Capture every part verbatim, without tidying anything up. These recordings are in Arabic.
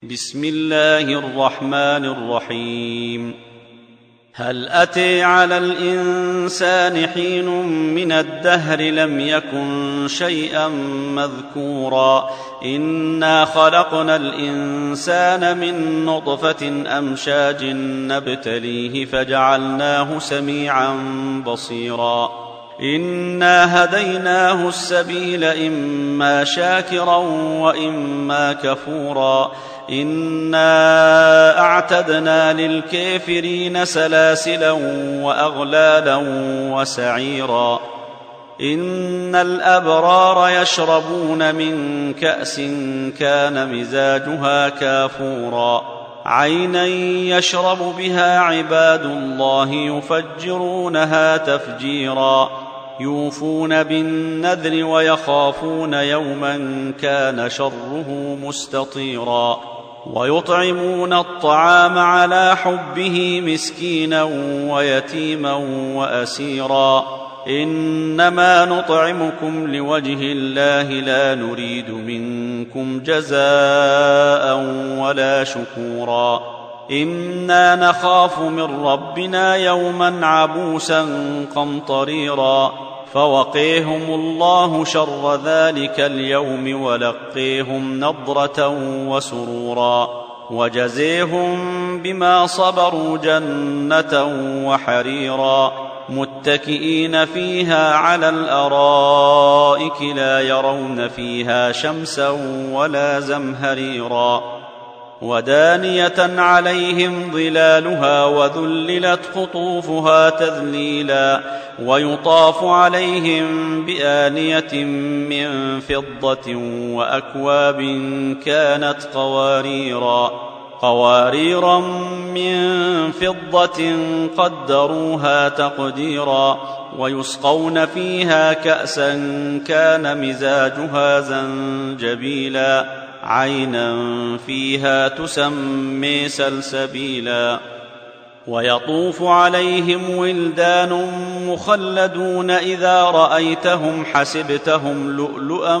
بسم الله الرحمن الرحيم. هل أتى على الإنسان حين من الدهر لم يكن شيئا مذكورا إنا خلقنا الإنسان من نطفة أمشاج نبتليه فجعلناه سميعا بصيرا إنا هديناه السبيل إما شاكرا وإما كفورا إنا أعتدنا للكافرين سلاسلا وأغلالا وسعيرا إن الأبرار يشربون من كأس كان مزاجها كافورا عينا يشرب بها عباد الله يفجرونها تفجيرا يوفون بالنذر ويخافون يوما كان شره مستطيرا ويطعمون الطعام على حبه مسكينا ويتيما وأسيرا إنما نطعمكم لوجه الله لا نريد منكم جزاء ولا شكورا إنا نخاف من ربنا يوما عبوسا قمطريرا فوقيهم الله شر ذلك اليوم ولقيهم نضرة وسرورا وجزيهم بما صبروا جنة وحريرا متكئين فيها على الأرائك لا يرون فيها شمسا ولا زمهريرا ودانية عليهم ظلالها وذللت قطوفها تذليلا ويطاف عليهم بآنية من فضة وأكواب كانت قواريرا قواريرا من فضة قدروها تقديرا ويسقون فيها كأسا كان مزاجها زنجبيلا عينا فيها تسمي سلسبيلا ويطوف عليهم ولدان مخلدون إذا رأيتهم حسبتهم لؤلؤا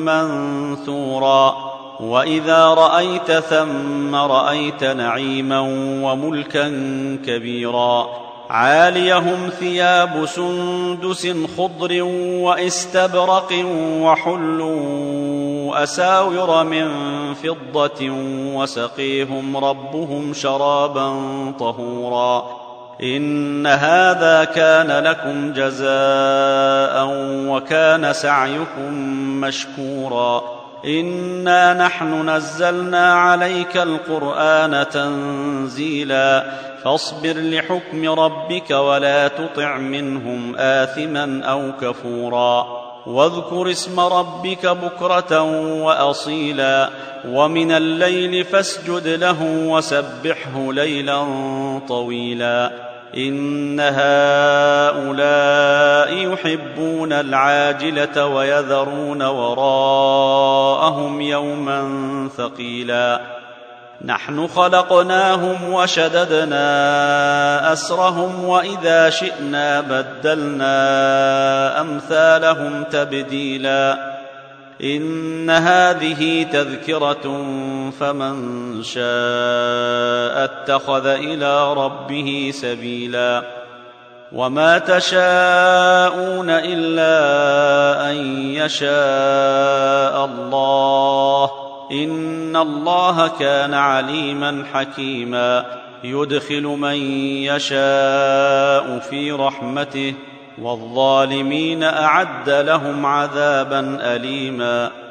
منثورا وإذا رأيت ثم رأيت نعيما وملكا كبيرا عاليهم ثياب سندس خضر واستبرق وحلوا أساور من فضة وسقيهم ربهم شرابا طهورا إن هذا كان لكم جزاء وكان سعيكم مشكورا إنا نحن نزلنا عليك القرآن تنزيلا فاصبر لحكم ربك ولا تطع منهم آثما أو كفورا واذكر اسم ربك بكرة وأصيلا ومن الليل فاسجد له وسبحه ليلا طويلا إن هؤلاء يحبون العاجلة ويذرون وراءهم يوما ثقيلا نحن خلقناهم وشددنا أسرهم وإذا شئنا بدلنا أمثالهم تبديلا إن هذه تذكرة فمن شاء اتخذ إلى ربه سبيلا وما تشاءون إلا أن يشاء الله إن الله كان عليما حكيما يدخل من يشاء في رحمته والظالمين أعد لهم عذابا أليما